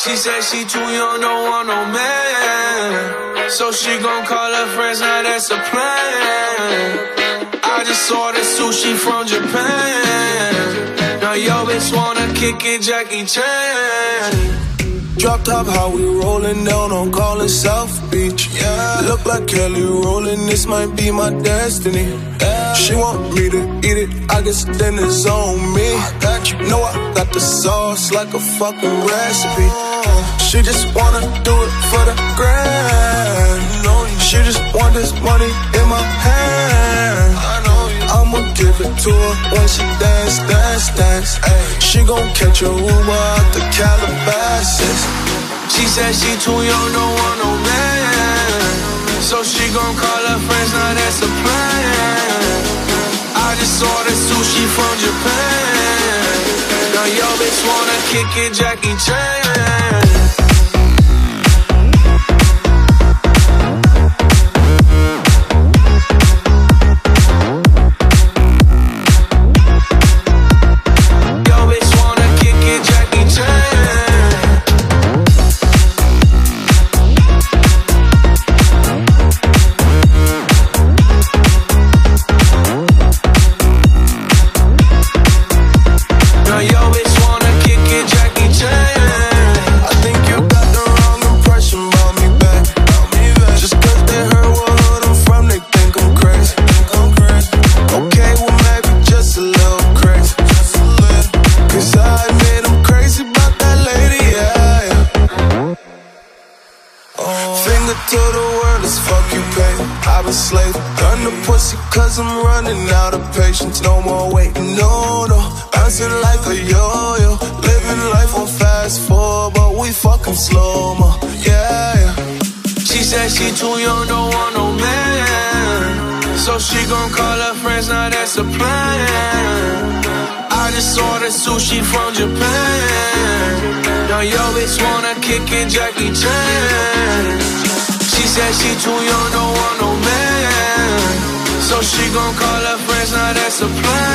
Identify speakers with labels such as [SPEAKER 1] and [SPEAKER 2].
[SPEAKER 1] She said she too young, don't want no man. So she gon' call her friends, now that's a plan. I just ordered sushi from Japan. Now yo bitch wanna kick it, Jackie Chan.
[SPEAKER 2] Drop top, how we rollin' down on Collins South Beach. Yeah, look like Kelly rollin', this might be my destiny. Yeah. She want me to eat it, I guess then it's on me. I got you, know I got the sauce like a fucking recipe. She just wanna do it for the grand. She just want this money in my hand. I'ma give it to her when she dance, dance, dance. Ay, she gon' catch a Uber out the Calabasas.
[SPEAKER 1] She said she too young, don't want no man. So she gon' call her friends, now that's a plan. I just ordered sushi from Japan. Now yo bitch wanna kick it, Jackie Chan.
[SPEAKER 2] I'm running out of patience, no more waiting, no, no. Bouncing like a yo-yo, living life on fast forward, but we fucking slow-mo, yeah, yeah.
[SPEAKER 1] She said she too young, don't want no man. So she gon' call her friends, now that's a plan. I just ordered sushi from Japan. Now yo bitch wanna kick it, Jackie Chan. She said she too young, don't want no man. So she gon' call her friends, now that's a plan.